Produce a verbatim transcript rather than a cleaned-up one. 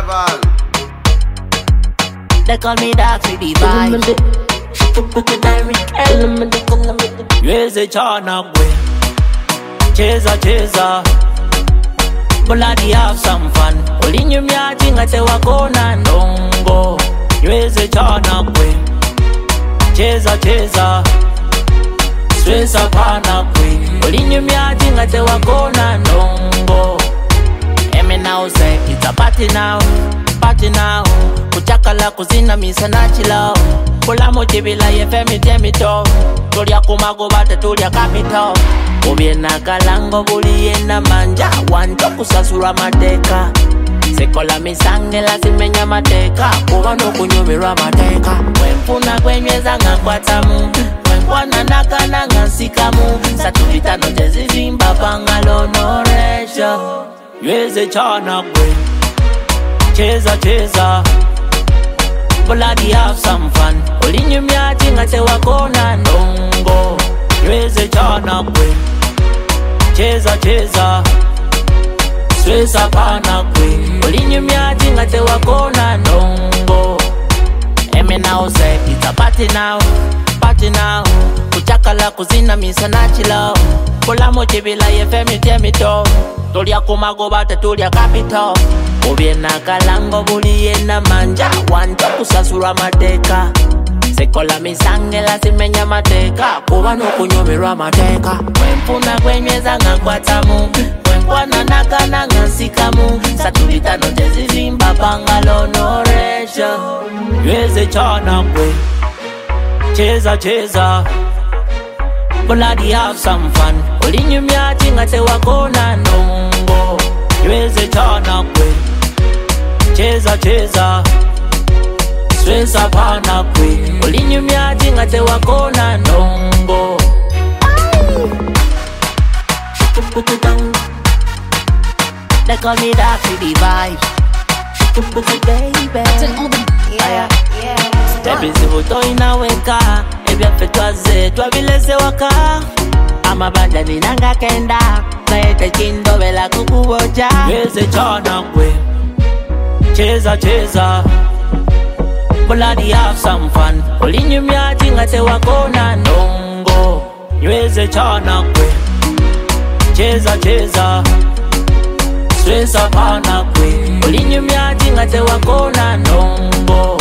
Carnival. They call me Dark for the vibe. Yuweze chana gwe, cheza cheza, bloody have some fun. Olinyumya chingate wakona ndongo. Yuweze chana gwe, cheza cheza, stressa pana gwe. Olinyumya chingate wakona ndongo. Emi now say it's a party now, party now. Kuchakala kuzina misa na chilao. Kula mochibila ye femi temito. Tulia kumago bate tulia kapito. Ubiena kalango buli yena manja. Wanto kusasura mateka. Sekola misange la simenya mateka. Kuwano kunyumira mateka. Wempuna kwenyeza ngakwatamu. Wempwana naka na ngansikamu. Satulita no jezizimba pangalo no resha. Yuweze chana gwe, cheza cheza, bloody have some fun. Olinyumya chingate wakona ndongo. Yuweze chana gwe, cheza cheza, stressa pana gwe. Olinyumya chingate wakona ndongo. Emi now say it's a party now, party now. Kuchakala kuzina misa na chilao. Kula mochibila ye femi temito. Tulia kumago bate tulia kapito. Ubiena kalango buli yena manja. Wanto kusasura mateka. Sekola misange la simenya mateka. Kuwano kunyumirwa mateka. Wempuna kwenyeza ngakwatamu. Wempwana naka na ngansikamu. Satulita no jezizimba pangalo no resha. Yuweze chana gwe, cheza cheza, bloody have some fun. Olinyumya chingate wakona ndongo. Yuweze chana gwe, cheza cheza, stressa pana gwe. Olinyumya chingate wakona ndongo. They call me Dark for the vibe. Baby, yeah, yeah. Tebizi buto inaweka. Ebya fetwaze twabileze waka. Amabanda ninanga kenda. Naete chindo vela kukuboja. Yuweze chana gwe, cheza cheza, bloody have some fun. Olinyumya chingate wakona ndongo. Yuweze chana gwe, cheza cheza, stressa pana gwe. Olinyumya chingate wakona ndongo.